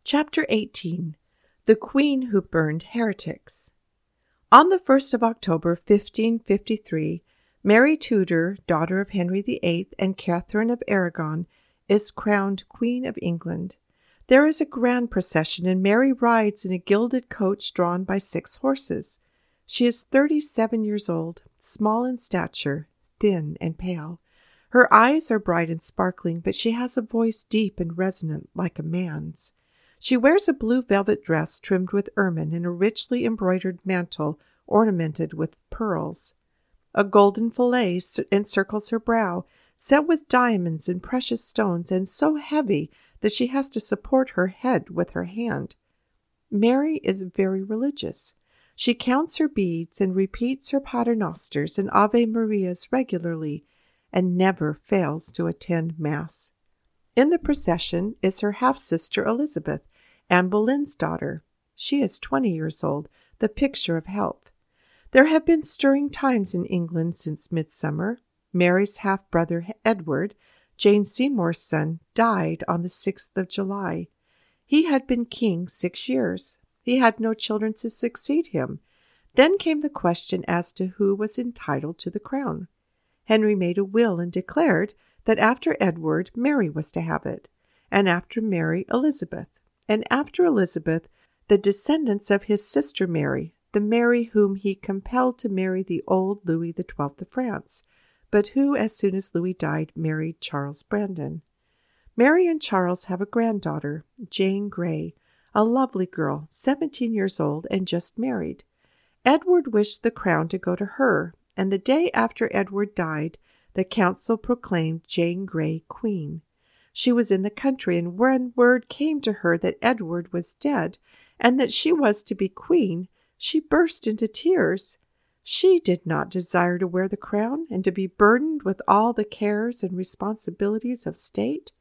Chapter 18. The Queen Who Burned Heretics. On the 1st of October, 1553, Mary Tudor, daughter of Henry VIII and Catherine of Aragon, is crowned Queen of England. There is a grand procession, and Mary rides in a gilded coach drawn by 6 horses. She is 37 years old, small in stature, thin and pale. Her eyes are bright and sparkling, but she has a voice deep and resonant like a man's. She wears a blue velvet dress trimmed with ermine and a richly embroidered mantle ornamented with pearls. A golden fillet encircles her brow, set with diamonds and precious stones, and so heavy that she has to support her head with her hand. Mary is very religious. She counts her beads and repeats her paternosters and Ave Marias regularly, and never fails to attend Mass. In the procession is her half-sister Elizabeth, Anne Boleyn's daughter. She is 20 years old, the picture of health. There have been stirring times in England since midsummer. Mary's half-brother Edward, Jane Seymour's son, died on the 6th of July. He had been king 6 years. He had no children to succeed him. Then came the question as to who was entitled to the crown. Henry made a will and declared that after Edward, Mary was to have it, and after Mary, Elizabeth, and after Elizabeth, the descendants of his sister Mary, the Mary whom he compelled to marry the old Louis XII of France, but who, as soon as Louis died, married Charles Brandon. Mary and Charles have a granddaughter, Jane Grey, a lovely girl, 17 years old and just married. Edward wished the crown to go to her, and the day after Edward died, the council proclaimed Jane Grey queen. She was in the country, and when word came to her that Edward was dead and that she was to be queen, she burst into tears. She did not desire to wear the crown and to be burdened with all the cares and responsibilities of state.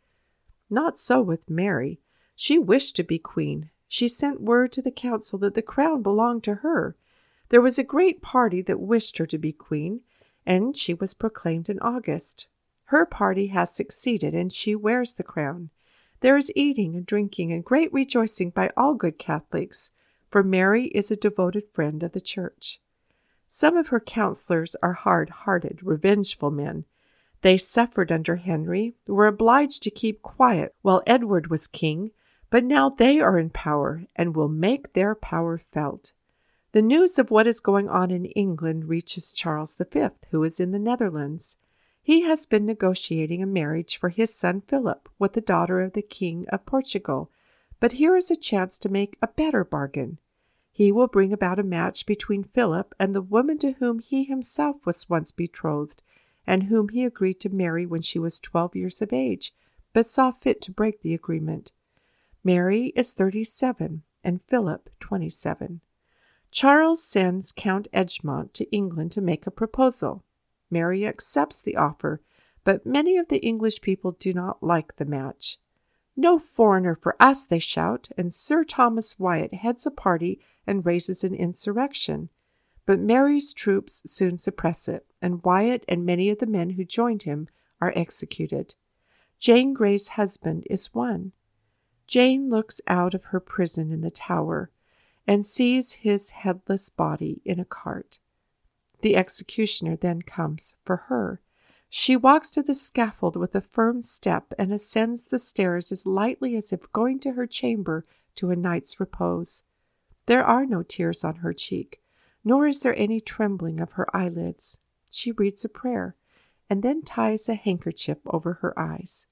Not so with Mary. She wished to be queen. She sent word to the council that the crown belonged to her. There was a great party that wished her to be queen, and she was proclaimed in August. Her party has succeeded, and she wears the crown. There is eating and drinking and great rejoicing by all good Catholics, for Mary is a devoted friend of the Church. Some of her counselors are hard-hearted, revengeful men. They suffered under Henry, were obliged to keep quiet while Edward was king, but now they are in power and will make their power felt. The news of what is going on in England reaches Charles V, who is in the Netherlands. He has been negotiating a marriage for his son Philip with the daughter of the King of Portugal, but here is a chance to make a better bargain. He will bring about a match between Philip and the woman to whom he himself was once betrothed, and whom he agreed to marry when she was 12 years of age, but saw fit to break the agreement. Mary is 37, and Philip 27. Charles sends Count Egmont to England to make a proposal. Mary accepts the offer, but many of the English people do not like the match. "No foreigner for us," they shout, and Sir Thomas Wyatt heads a party and raises an insurrection. But Mary's troops soon suppress it, and Wyatt and many of the men who joined him are executed. Jane Grey's husband is won. Jane looks out of her prison in the Tower and sees his headless body in a cart. The executioner then comes for her. She walks to the scaffold with a firm step and ascends the stairs as lightly as if going to her chamber to a night's repose. There are no tears on her cheek, nor is there any trembling of her eyelids. She reads a prayer, and then ties a handkerchief over her eyes.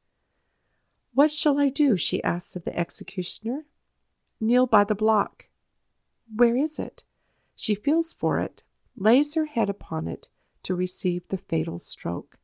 "What shall I do?" she asks of the executioner. "Kneel by the block." "Where is it?" She feels for it, lays her head upon it to receive the fatal stroke.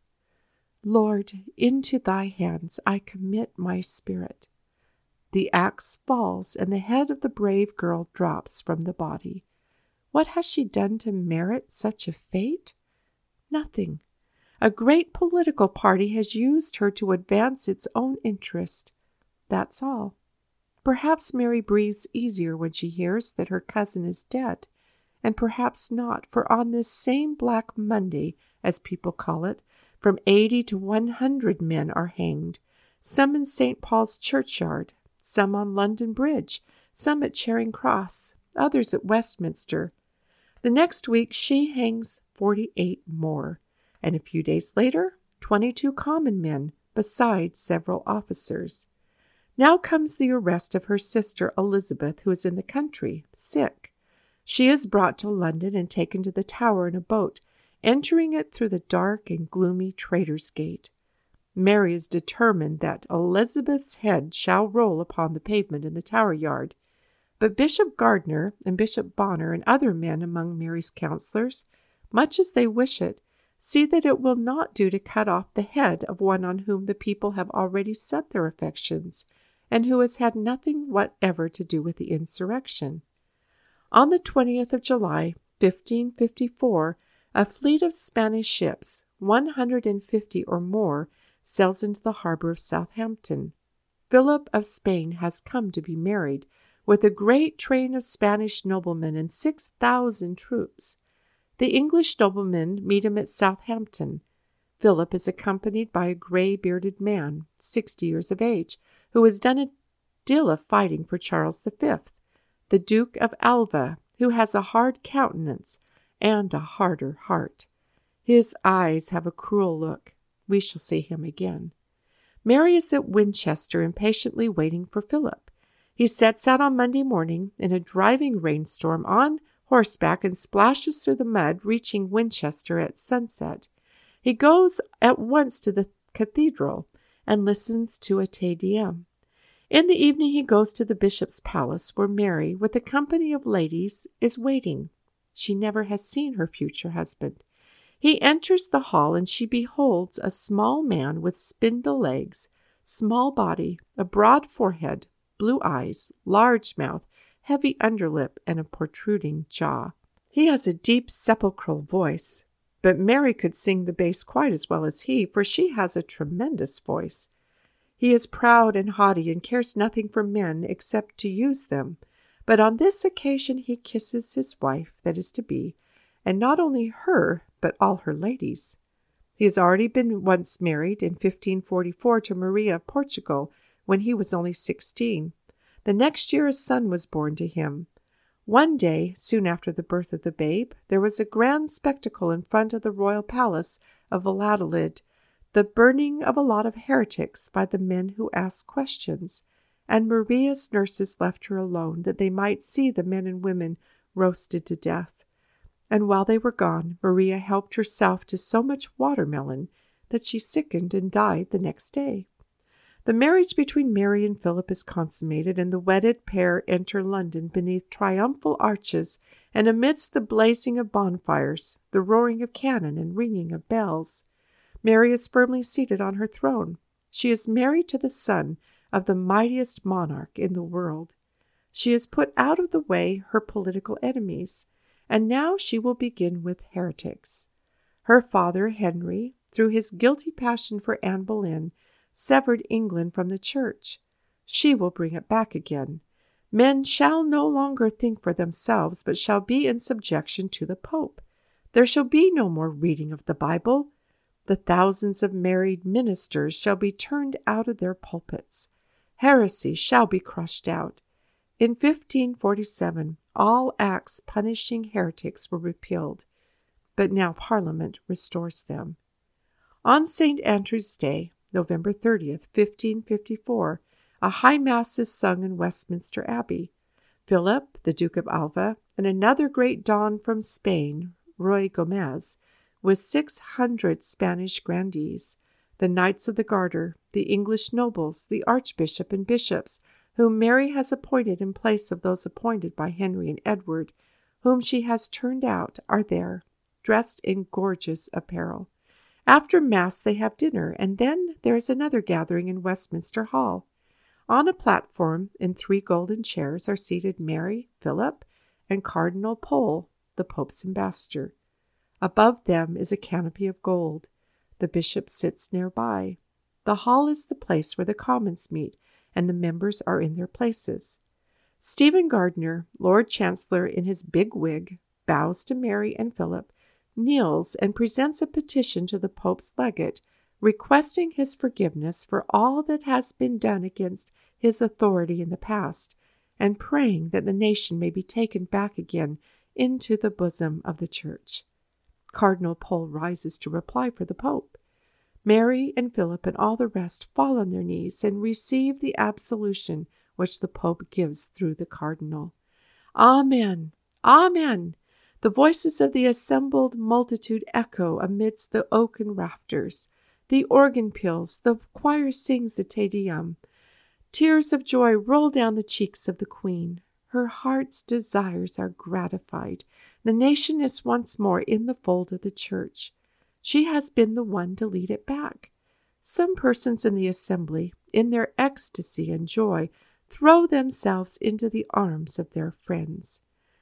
"Lord, into thy hands I commit my spirit." The axe falls, and the head of the brave girl drops from the body. What has she done to merit such a fate? Nothing. A great political party has used her to advance its own interest. That's all. Perhaps Mary breathes easier when she hears that her cousin is dead, and perhaps not, for on this same Black Monday, as people call it, from 80 to 100 men are hanged, some in St. Paul's churchyard, some on London Bridge, some at Charing Cross, others at Westminster. The next week she hangs 48 more, and a few days later 22 common men, besides several officers. Now comes the arrest of her sister Elizabeth, who is in the country, sick. She is brought to London and taken to the Tower in a boat, entering it through the dark and gloomy Traitor's Gate. Mary is determined that Elizabeth's head shall roll upon the pavement in the Tower yard. But Bishop Gardiner and Bishop Bonner and other men among Mary's counselors, much as they wish it, see that it will not do to cut off the head of one on whom the people have already set their affections, and who has had nothing whatever to do with the insurrection. On the 20th of July, 1554, a fleet of Spanish ships, 150 or more, sails into the harbor of Southampton. Philip of Spain has come to be married, with a great train of Spanish noblemen and 6,000 troops. The English noblemen meet him at Southampton. Philip is accompanied by a gray-bearded man, 60 years of age, who has done a deal of fighting for Charles V, the Duke of Alva, who has a hard countenance and a harder heart. His eyes have a cruel look. We shall see him again. Mary is at Winchester, impatiently waiting for Philip. He sets out on Monday morning in a driving rainstorm on horseback and splashes through the mud, reaching Winchester at sunset. He goes at once to the cathedral and listens to a Te Deum. In the evening he goes to the bishop's palace, where Mary, with a company of ladies, is waiting. She never has seen her future husband. He enters the hall, and she beholds a small man with spindle legs, small body, a broad forehead, blue eyes, large mouth, heavy underlip, and a protruding jaw. He has a deep sepulchral voice, but Mary could sing the bass quite as well as he, for she has a tremendous voice. He is proud and haughty and cares nothing for men except to use them, but on this occasion he kisses his wife that is to be, and not only her, but all her ladies. He has already been once married in 1544 to Maria of Portugal, when he was only 16. The next year a son was born to him. One day, soon after the birth of the babe, there was a grand spectacle in front of the royal palace of Valladolid, the burning of a lot of heretics by the men who asked questions, and Maria's nurses left her alone that they might see the men and women roasted to death. And while they were gone, Maria helped herself to so much watermelon that she sickened and died the next day. The marriage between Mary and Philip is consummated, and the wedded pair enter London beneath triumphal arches and amidst the blazing of bonfires, the roaring of cannon and ringing of bells. Mary is firmly seated on her throne. She is married to the son of the mightiest monarch in the world. She has put out of the way her political enemies, and now she will begin with heretics. Her father, Henry, through his guilty passion for Anne Boleyn, severed England from the Church. She will bring it back again. Men shall no longer think for themselves, but shall be in subjection to the Pope. There shall be no more reading of the Bible. The thousands of married ministers shall be turned out of their pulpits. Heresy shall be crushed out. In 1547, all acts punishing heretics were repealed, but now Parliament restores them. On St. Andrew's Day, November 30th, 1554, a high mass is sung in Westminster Abbey. Philip, the Duke of Alva, and another great don from Spain, Ruy Gomez, with 600 Spanish grandees, the Knights of the Garter, the English nobles, the Archbishop and bishops, whom Mary has appointed in place of those appointed by Henry and Edward, whom she has turned out, are there, dressed in gorgeous apparel. After Mass they have dinner, and then there is another gathering in Westminster Hall. On a platform, in 3 golden chairs, are seated Mary, Philip, and Cardinal Pole, the Pope's ambassador. Above them is a canopy of gold. The bishop sits nearby. The hall is the place where the Commons meet, and the members are in their places. Stephen Gardiner, Lord Chancellor in his big wig, bows to Mary and Philip, kneels and presents a petition to the Pope's legate, requesting his forgiveness for all that has been done against his authority in the past and praying that the nation may be taken back again into the bosom of the Church. Cardinal Pole rises to reply for the Pope. Mary and Philip and all the rest fall on their knees and receive the absolution which the Pope gives through the Cardinal. Amen! Amen! The voices of the assembled multitude echo amidst the oaken rafters. The organ peals, the choir sings the Te Deum. Tears of joy roll down the cheeks of the Queen. Her heart's desires are gratified. The nation is once more in the fold of the Church. She has been the one to lead it back. Some persons in the assembly, in their ecstasy and joy, throw themselves into the arms of their friends.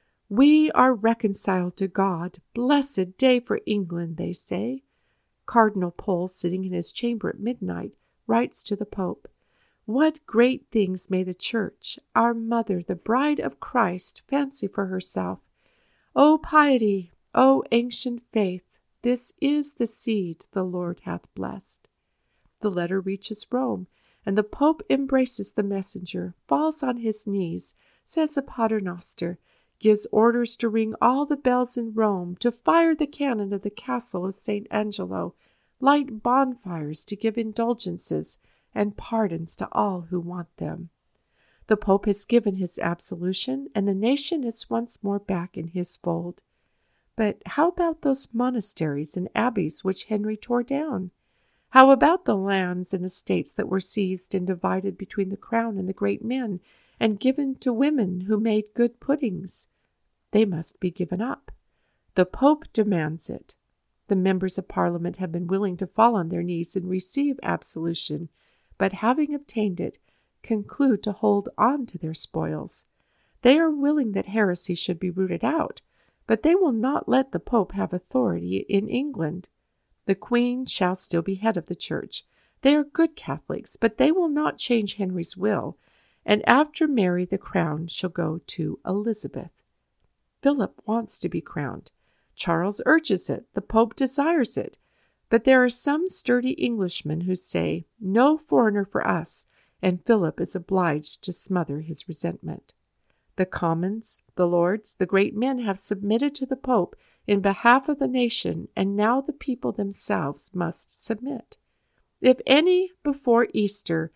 We are reconciled to God. Blessed day for England, they say. Cardinal Pole, sitting in his chamber at midnight, writes to the Pope, "What great things may the Church, our mother, the bride of Christ, fancy for herself! O piety, O ancient faith, this is the seed the Lord hath blessed." The letter reaches Rome, and the Pope embraces the messenger, falls on his knees, says a paternoster, gives orders to ring all the bells in Rome, to fire the cannon of the castle of St. Angelo, light bonfires to give indulgences and pardons to all who want them. The Pope has given his absolution, and the nation is once more back in his fold. But how about those monasteries and abbeys which Henry tore down? How about the lands and estates that were seized and divided between the crown and the great men, and given to women who made good puddings? They must be given up. The Pope demands it. The members of Parliament have been willing to fall on their knees and receive absolution, but having obtained it, conclude to hold on to their spoils. They are willing that heresy should be rooted out, but they will not let the Pope have authority in England. The Queen shall still be head of the Church. They are good Catholics, but they will not change Henry's will, and after Mary the crown shall go to Elizabeth. Philip wants to be crowned. Charles urges it. The Pope desires it. But there are some sturdy Englishmen who say, "No foreigner for us," and Philip is obliged to smother his resentment. The Commons, the Lords, the great men have submitted to the Pope in behalf of the nation, and now the people themselves must submit. If any before Easter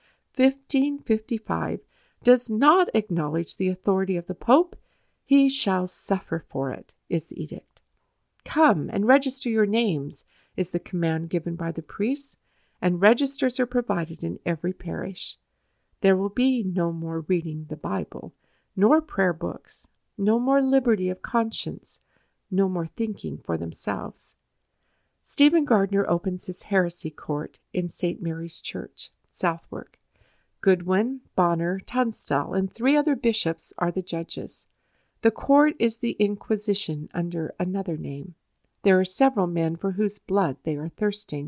1555 does not acknowledge the authority of the Pope, he shall suffer for it, is the edict. Come and register your names, is the command given by the priests, and registers are provided in every parish. There will be no more reading the Bible, nor prayer books, no more liberty of conscience, no more thinking for themselves. Stephen Gardiner opens his heresy court in St. Mary's Church, Southwark. Goodwin, Bonner, Tunstall, and 3 other bishops are the judges. The court is the Inquisition under another name. There are several men for whose blood they are thirsting.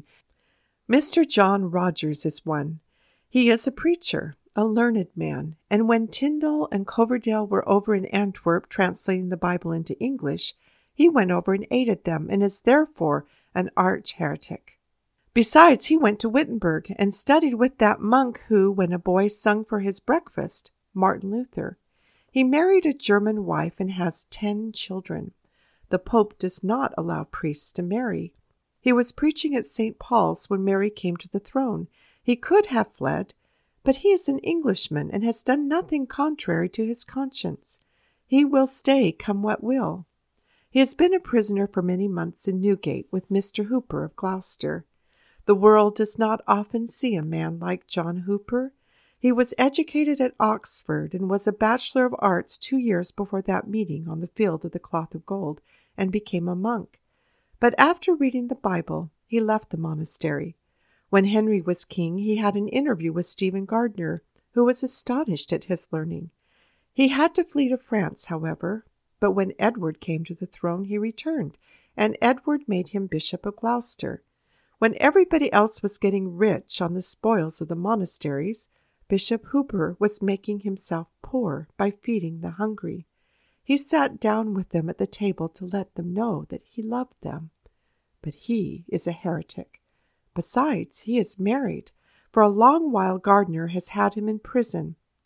Mr. John Rogers is one. He is a preacher, a learned man, and when Tyndale and Coverdale were over in Antwerp translating the Bible into English, he went over and aided them and is therefore an arch heretic. Besides, he went to Wittenberg and studied with that monk who, when a boy, sung for his breakfast, Martin Luther. He married a German wife and has 10 children. The Pope does not allow priests to marry. He was preaching at St. Paul's when Mary came to the throne. He could have fled, but he is an Englishman and has done nothing contrary to his conscience. He will stay, come what will. He has been a prisoner for many months in Newgate with Mr. Hooper of Gloucester. The world does not often see a man like John Hooper. He was educated at Oxford and was a Bachelor of Arts 2 years before that meeting on the field of the cloth of gold, and became a monk. But after reading the Bible, he left the monastery. When Henry was king, he had an interview with Stephen Gardiner, who was astonished at his learning. He had to flee to France, however, but when Edward came to the throne, he returned, and Edward made him Bishop of Gloucester. When everybody else was getting rich on the spoils of the monasteries, Bishop Hooper was making himself poor by feeding the hungry. He sat down with them at the table to let them know that he loved them. But he is a heretic. Besides, he is married. For a long while Gardiner has had him in prison,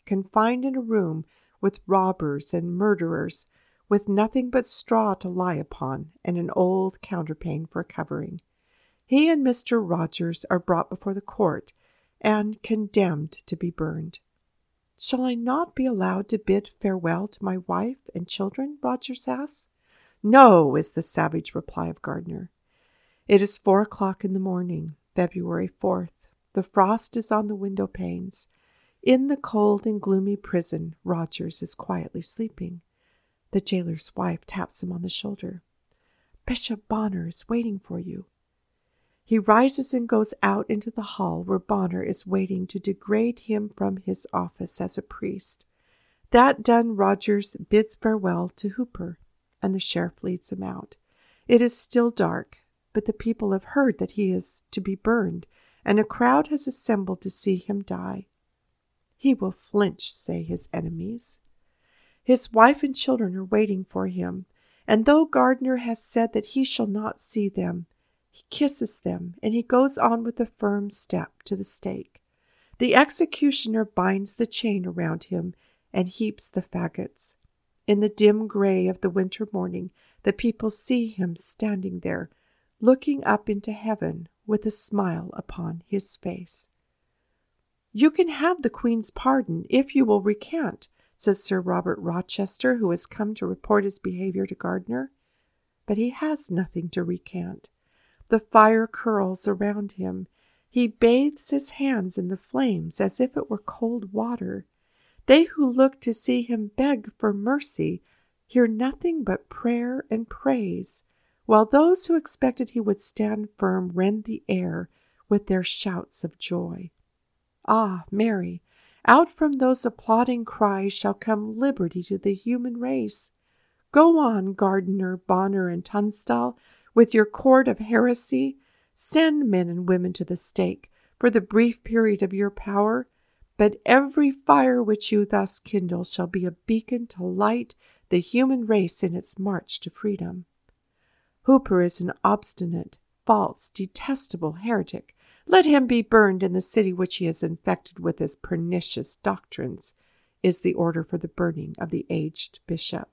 confined in a room with robbers and murderers, with nothing but straw to lie upon and an old counterpane for covering. He and Mr. Rogers are brought before the court and condemned to be burned. "Shall I not be allowed to bid farewell to my wife and children?" Rogers asks. "No," is the savage reply of Gardner. It is 4 o'clock in the morning, February 4th. The frost is on the window panes. In the cold and gloomy prison, Rogers is quietly sleeping. The jailer's wife taps him on the shoulder. "Bishop Bonner is waiting for you." He rises and goes out into the hall where Bonner is waiting to degrade him from his office as a priest. That done, Rogers bids farewell to Hooper, and the sheriff leads him out. It is still dark, but the people have heard that he is to be burned, and a crowd has assembled to see him die. He will flinch, say his enemies. His wife and children are waiting for him, and though Gardner has said that he shall not see them, he kisses them, and he goes on with a firm step to the stake. The executioner binds the chain around him and heaps the faggots. In the dim gray of the winter morning, the people see him standing there, looking up into heaven with a smile upon his face. "You can have the Queen's pardon if you will recant," says Sir Robert Rochester, who has come to report his behavior to Gardner. But he has nothing to recant. The fire curls around him. He bathes his hands in the flames as if it were cold water. They who look to see him beg for mercy hear nothing but prayer and praise, while those who expected he would stand firm rend the air with their shouts of joy. Ah, Mary, out from those applauding cries shall come liberty to the human race. Go on, Gardner, Bonner, and Tunstall, with your court of heresy. Send men and women to the stake for the brief period of your power, but every fire which you thus kindle shall be a beacon to light the human race in its march to freedom. Hooper is an obstinate, false, detestable heretic. Let him be burned in the city which he has infected with his pernicious doctrines, is the order for the burning of the aged bishop.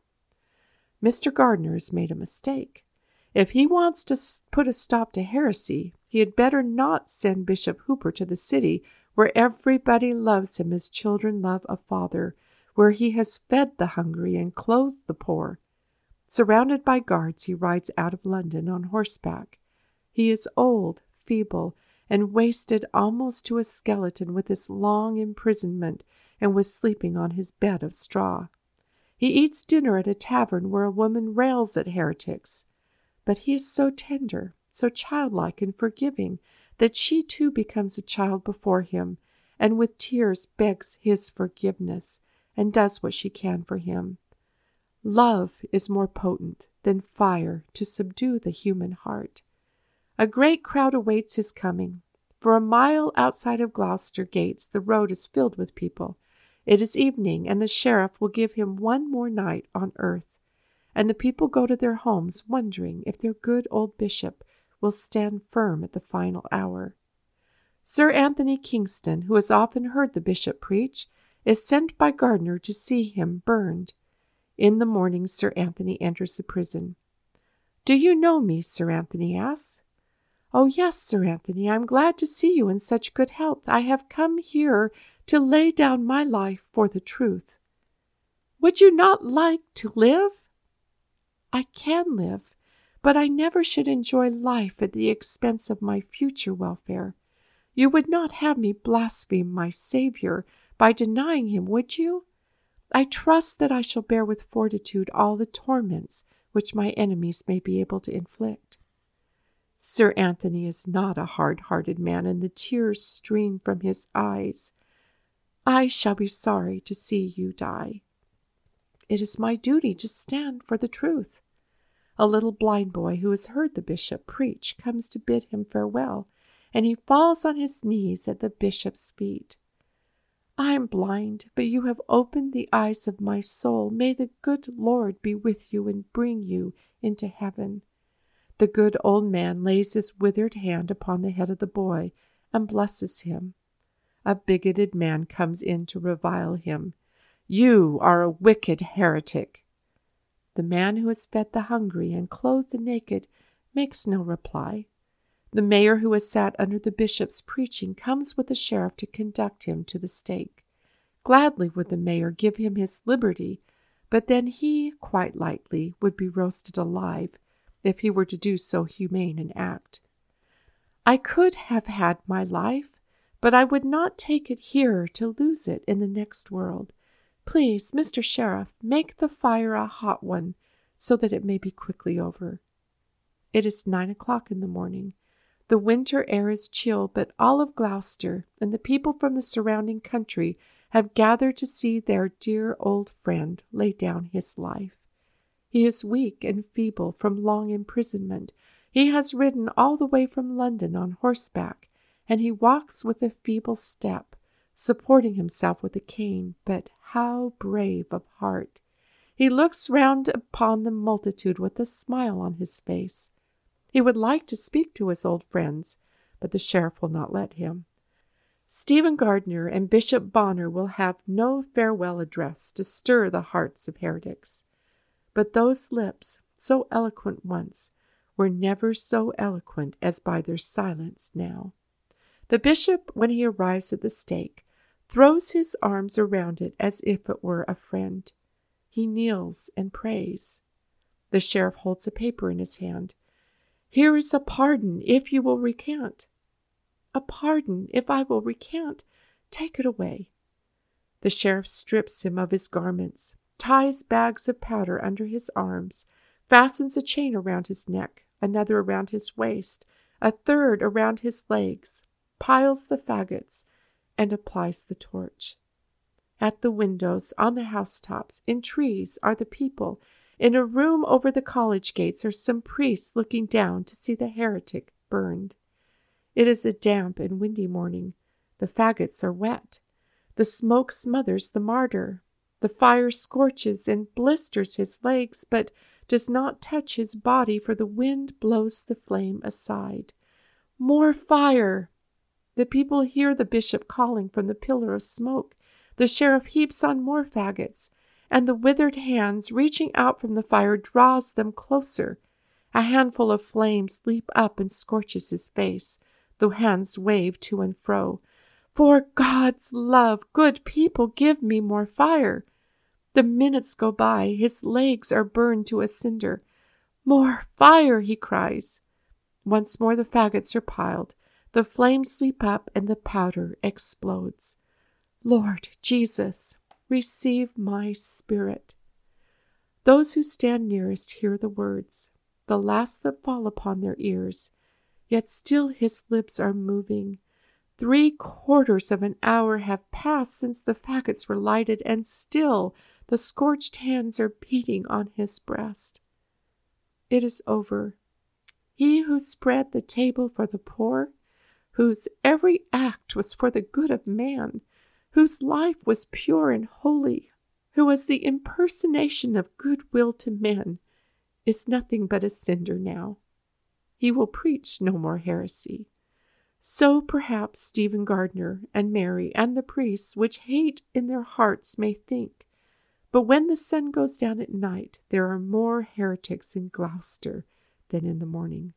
Mr. Gardner has made a mistake. If he wants to put a stop to heresy, he had better not send Bishop Hooper to the city where everybody loves him as children love a father, where he has fed the hungry and clothed the poor. Surrounded by guards, he rides out of London on horseback. He is old, feeble, and wasted almost to a skeleton with his long imprisonment and with sleeping on his bed of straw. He eats dinner at a tavern where a woman rails at heretics. But he is so tender, so childlike and forgiving, that she too becomes a child before him, and with tears begs his forgiveness, and does what she can for him. Love is more potent than fire to subdue the human heart. A great crowd awaits his coming. For a mile outside of Gloucester gates the road is filled with people. It is evening, and the sheriff will give him one more night on earth. And the people go to their homes wondering if their good old bishop will stand firm at the final hour. Sir Anthony Kingston, who has often heard the bishop preach, is sent by Gardner to see him burned. In the morning, Sir Anthony enters the prison. "Do you know me?" Sir Anthony asks. "Oh, yes, Sir Anthony, I am glad to see you in such good health. I have come here to lay down my life for the truth." "Would you not like to live?" "I can live, but I never should enjoy life at the expense of my future welfare. You would not have me blaspheme my Savior by denying him, would you? I trust that I shall bear with fortitude all the torments which my enemies may be able to inflict." Sir Anthony is not a hard-hearted man, and the tears stream from his eyes. "I shall be sorry to see you die. It is my duty to stand for the truth." A little blind boy who has heard the bishop preach comes to bid him farewell, and he falls on his knees at the bishop's feet. "I am blind, but you have opened the eyes of my soul. May the good Lord be with you and bring you into heaven." The good old man lays his withered hand upon the head of the boy and blesses him. a bigoted man comes in to revile him. You are a wicked heretic. The man who has fed the hungry and clothed the naked makes no reply. The mayor who has sat under the bishop's preaching comes with the sheriff to conduct him to the stake. Gladly would the mayor give him his liberty, but then he, quite likely, would be roasted alive if he were to do so humane an act. I could have had my life, but I would not take it here to lose it in the next world. Please, Mr. Sheriff, make the fire a hot one, so that it may be quickly over. It is 9 o'clock in the morning. The winter air is chill, but all of Gloucester and the people from the surrounding country have gathered to see their dear old friend lay down his life. He is weak and feeble from long imprisonment. He has ridden all the way from London on horseback, and he walks with a feeble step, supporting himself with a cane, but how brave of heart! He looks round upon the multitude with a smile on his face. He would like to speak to his old friends, but the sheriff will not let him. Stephen Gardiner and Bishop Bonner will have no farewell address to stir the hearts of heretics. But those lips, so eloquent once, were never so eloquent as by their silence now. The bishop, when he arrives at the stake, throws his arms around it as if it were a friend. He kneels and prays. The sheriff holds a paper in his hand. Here is a pardon if you will recant. A pardon if I will recant. Take it away. The sheriff strips him of his garments, ties bags of powder under his arms, fastens a chain around his neck, another around his waist, a third around his legs, piles the faggots, and applies the torch. At the windows, on the housetops, in trees, are the people. In a room over the college gates are some priests looking down to see the heretic burned. It is a damp and windy morning. The faggots are wet. The smoke smothers the martyr. The fire scorches and blisters his legs, but does not touch his body, for the wind blows the flame aside. More fire! The people hear the bishop calling from the pillar of smoke. The sheriff heaps on more faggots, and the withered hands reaching out from the fire draws them closer. A handful of flames leap up and scorches his face. The hands wave to and fro. For God's love, good people, give me more fire. The minutes go by. His legs are burned to a cinder. More fire, he cries. Once more the faggots are piled. The flames leap up and the powder explodes. Lord Jesus, receive my spirit. Those who stand nearest hear the words, the last that fall upon their ears. Yet still his lips are moving. 3/4 of an hour have passed since the faggots were lighted, and still the scorched hands are beating on his breast. It is over. He who spread the table for the poor, whose every act was for the good of man, whose life was pure and holy, who was the impersonation of goodwill to men, is nothing but a cinder now. He will preach no more heresy. So perhaps Stephen Gardiner and Mary and the priests, which hate in their hearts, may think. But when the sun goes down at night, there are more heretics in Gloucester than in the morning.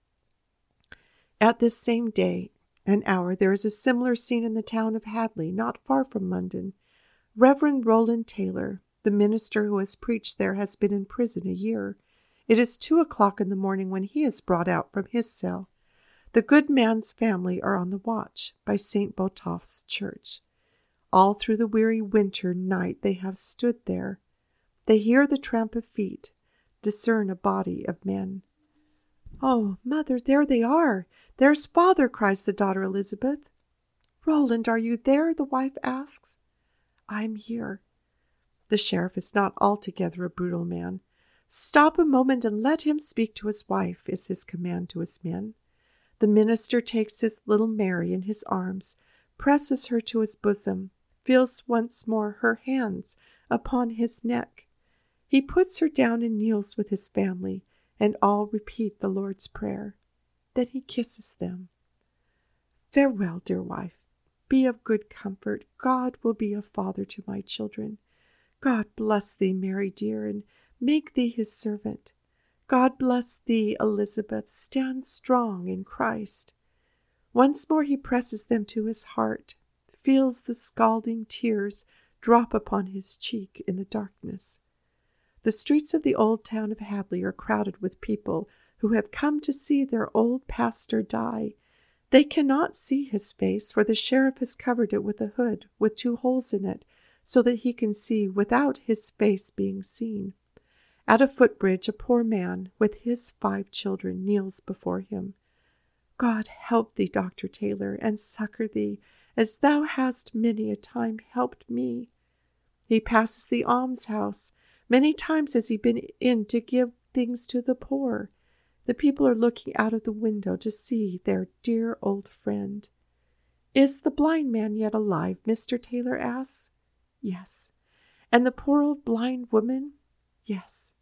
At this same day and hour, there is a similar scene in the town of Hadley, not far from London. Reverend Roland Taylor, the minister who has preached there, has been in prison a year. It is 2 o'clock in the morning when he is brought out from his cell. The good man's family are on the watch by St. Botolph's church. All through the weary winter night they have stood there. They hear the tramp of feet, discern a body of men. "Oh, mother, there they are! There's father!" cries the daughter Elizabeth. "Roland, are you there?" the wife asks. "I'm here." The sheriff is not altogether a brutal man. "Stop a moment and let him speak to his wife," is his command to his men. The minister takes his little Mary in his arms, presses her to his bosom, feels once more her hands upon his neck. He puts her down and kneels with his family, and all repeat the Lord's Prayer. Then he kisses them. "Farewell, dear wife. be of good comfort. God will be a father to my children. God bless thee, Mary dear, and make thee his servant. God bless thee, Elizabeth. Stand strong in Christ. Once more he presses them to his heart, feels the scalding tears drop upon his cheek in the darkness. The streets of the old town of Hadley are crowded with people who have come to see their old pastor die. They cannot see his face, for the sheriff has covered it with a hood with 2 holes in it, so that he can see without his face being seen. At a footbridge, a poor man with his 5 children kneels before him. God help thee, Dr. Taylor, and succor thee, as thou hast many a time helped me. He passes the almshouse. Many times has he been in to give things to the poor. The people are looking out of the window to see their dear old friend. Is the blind man yet alive? Mr. Taylor asks. Yes. And the poor old blind woman? Yes.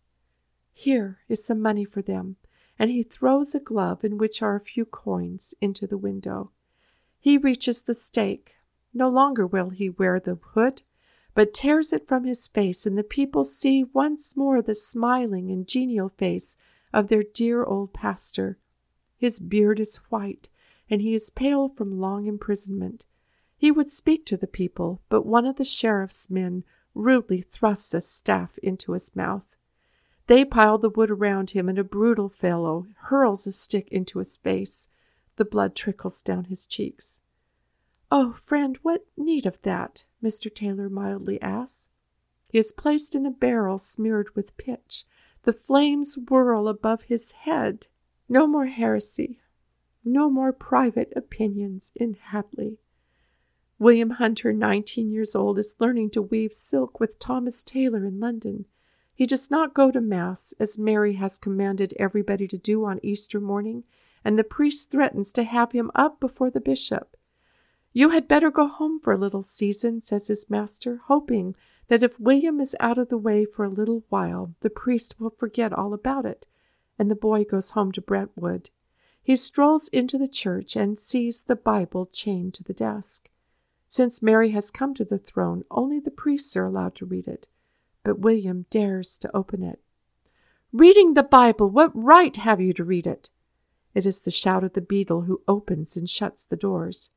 Here is some money for them, and he throws a glove in which are a few coins into the window. He reaches the stake. No longer will he wear the hood, but tears it from his face, and the people see once more the smiling and genial face of their dear old pastor. His beard is white, and he is pale from long imprisonment. He would speak to the people, but one of the sheriff's men rudely thrusts a staff into his mouth. They pile the wood around him, and a brutal fellow hurls a stick into his face. The blood trickles down his cheeks. "Oh, friend, what need of that?" Mr. Taylor mildly asks. He is placed in a barrel smeared with pitch. The flames whirl above his head. No more heresy, no more private opinions in Hadley. William Hunter, 19 years old, is learning to weave silk with Thomas Taylor in London. He does not go to Mass, as Mary has commanded everybody to do on Easter morning, and the priest threatens to have him up before the bishop. "You had better go home for a little season," says his master, hoping that if William is out of the way for a little while, the priest will forget all about it, and the boy goes home to Brentwood. He strolls into the church and sees the Bible chained to the desk. Since Mary has come to the throne, only the priests are allowed to read it, but William dares to open it. "Reading the Bible! What right have you to read it?" It is the shout of the beadle who opens and shuts the doors.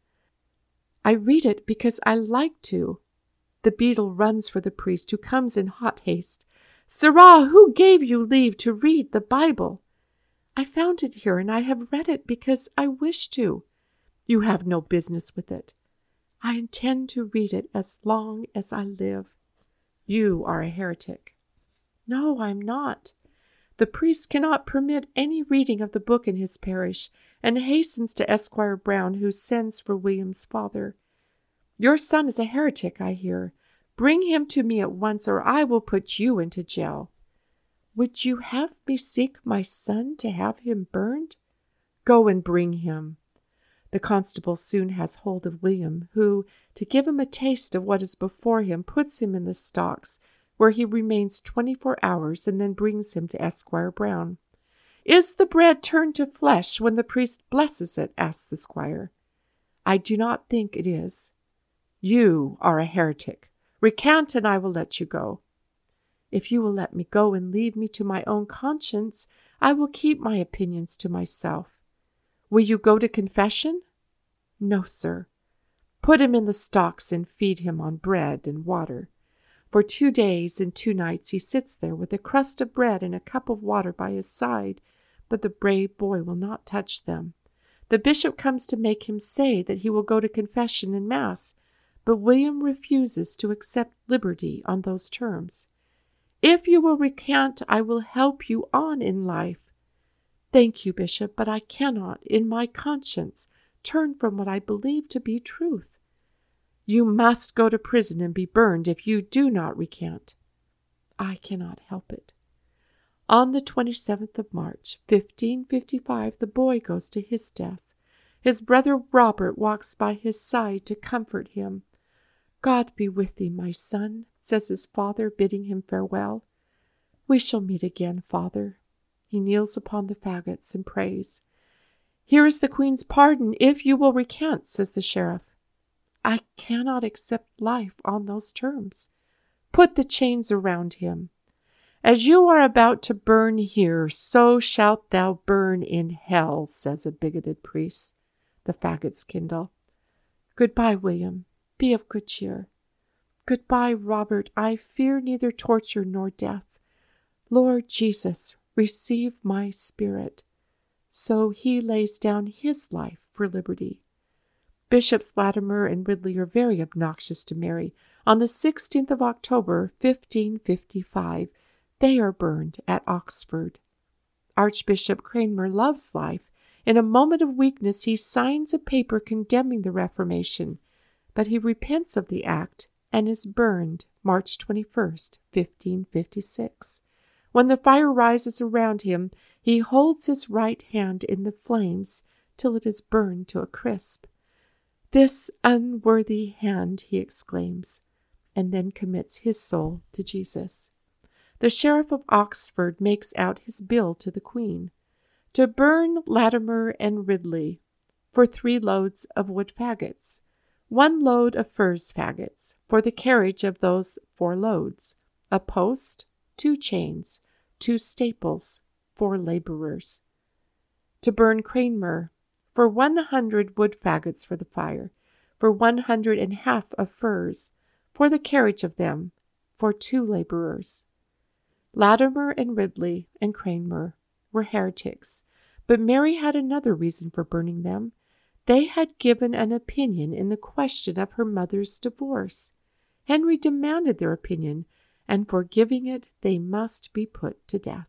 "I read it because I like to." The beadle runs for the priest, who comes in hot haste. "Sirrah, who gave you leave to read the Bible?" "I found it here, and I have read it because I wish to." "You have no business with it." "I intend to read it as long as I live." "You are a heretic." "No, I'm not." The priest cannot permit any reading of the book in his parish, and hastens to Esquire Brown, who sends for William's father. "Your son is a heretic, I hear. Bring him to me at once, or I will put you into jail." "Would you have me seek my son to have him burned?" "Go and bring him." The constable soon has hold of William, who, to give him a taste of what is before him, puts him in the stocks, where he remains 24 hours, and then brings him to Esquire Brown. "Is the bread turned to flesh when the priest blesses it?" asks the squire. "I do not think it is." "You are a heretic. Recant, and I will let you go." "If you will let me go and leave me to my own conscience, I will keep my opinions to myself." "Will you go to confession?" "No, sir." "Put him in the stocks and feed him on bread and water." For 2 days and 2 nights he sits there with a crust of bread and a cup of water by his side, but the brave boy will not touch them. The bishop comes to make him say that he will go to confession and Mass, but William refuses to accept liberty on those terms. "If you will recant, I will help you on in life." "Thank you, Bishop, but I cannot, in my conscience, turn from what I believe to be truth." "You must go to prison and be burned if you do not recant." "I cannot help it." On the 27th of March, 1555, the boy goes to his death. His brother Robert walks by his side to comfort him. "God be with thee, my son," says his father, bidding him farewell. "We shall meet again, father." He kneels upon the faggots and prays. "Here is the Queen's pardon if you will recant," says the sheriff. I cannot accept life on those terms. Put the chains around him. As you are about to burn here, so shalt thou burn in hell, says a bigoted priest. The faggots kindle. Goodbye, William. Be of good cheer. Goodbye, Robert. I fear neither torture nor death. Lord Jesus, receive my spirit. So he lays down his life for liberty. Bishops Latimer and Ridley are very obnoxious to Mary. On the 16th of October, 1555, they are burned at Oxford. Archbishop Cranmer loves life. In a moment of weakness, he signs a paper condemning the Reformation, but he repents of the act and is burned March 21st, 1556. When the fire rises around him, he holds his right hand in the flames till it is burned to a crisp. This unworthy hand, he exclaims, and then commits his soul to Jesus. The Sheriff of Oxford makes out his bill to the Queen to burn Latimer and Ridley for 3 loads of wood faggots, 1 load of furze faggots for the carriage of those 4 loads, a post, 2 chains, 2 staples, 4 laborers. To burn Cranmer for 100 wood faggots for the fire, for 150 of furze, for the carriage of them, for 2 laborers. Latimer and Ridley and Cranmer were heretics, but Mary had another reason for burning them. They had given an opinion in the question of her mother's divorce. Henry demanded their opinion, and for giving it they must be put to death.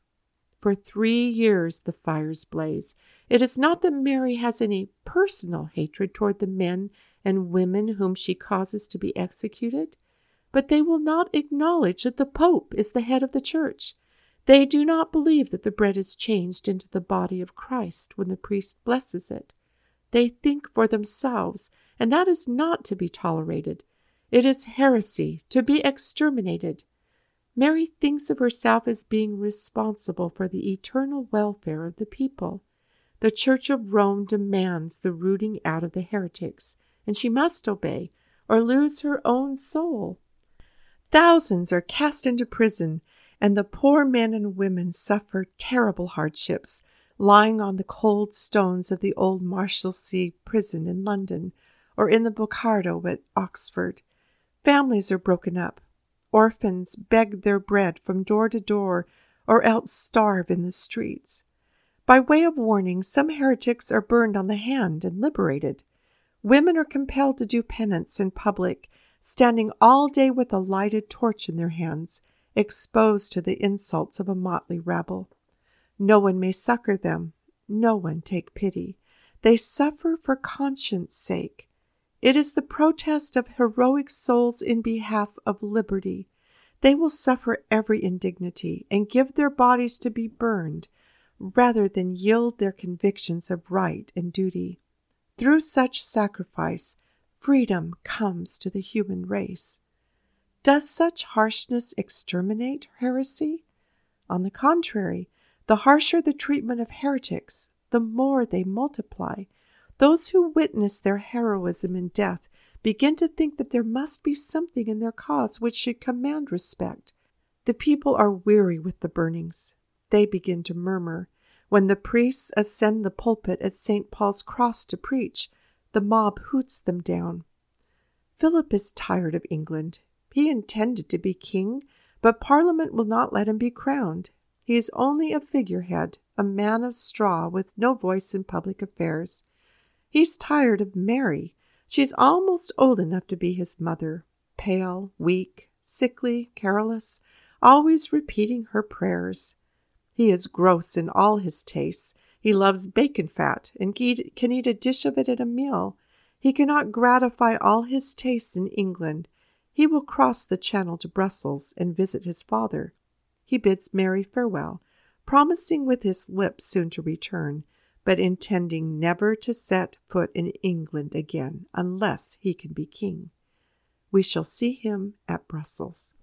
For 3 years the fires blaze. It is not that Mary has any personal hatred toward the men and women whom she causes to be executed, but they will not acknowledge that the Pope is the head of the Church. They do not believe that the bread is changed into the body of Christ when the priest blesses it. They think for themselves, and that is not to be tolerated. It is heresy, to be exterminated. Mary thinks of herself as being responsible for the eternal welfare of the people. The Church of Rome demands the rooting out of the heretics, and she must obey or lose her own soul. Thousands are cast into prison, and the poor men and women suffer terrible hardships, lying on the cold stones of the old Marshalsea prison in London, or in the Bocardo at Oxford. Families are broken up. Orphans beg their bread from door to door, or else starve in the streets. By way of warning, some heretics are burned on the hand and liberated. Women are compelled to do penance in public, standing all day with a lighted torch in their hands, exposed to the insults of a motley rabble. No one may succor them, no one take pity. They suffer for conscience' sake. It is the protest of heroic souls in behalf of liberty. They will suffer every indignity and give their bodies to be burned, rather than yield their convictions of right and duty. Through such sacrifice, freedom comes to the human race. Does such harshness exterminate heresy? On the contrary, the harsher the treatment of heretics, the more they multiply. Those who witness their heroism in death begin to think that there must be something in their cause which should command respect. The people are weary with the burnings. They begin to murmur. When the priests ascend the pulpit at St. Paul's Cross to preach, the mob hoots them down. Philip is tired of England. He intended to be king, but Parliament will not let him be crowned. He is only a figurehead, a man of straw with no voice in public affairs. He's tired of Mary. She's almost old enough to be his mother, pale, weak, sickly, careless, always repeating her prayers. He is gross in all his tastes. He loves bacon fat and can eat a dish of it at a meal. He cannot gratify all his tastes in England. He will cross the Channel to Brussels and visit his father. He bids Mary farewell, promising with his lips soon to return, but intending never to set foot in England again unless he can be king. We shall see him at Brussels.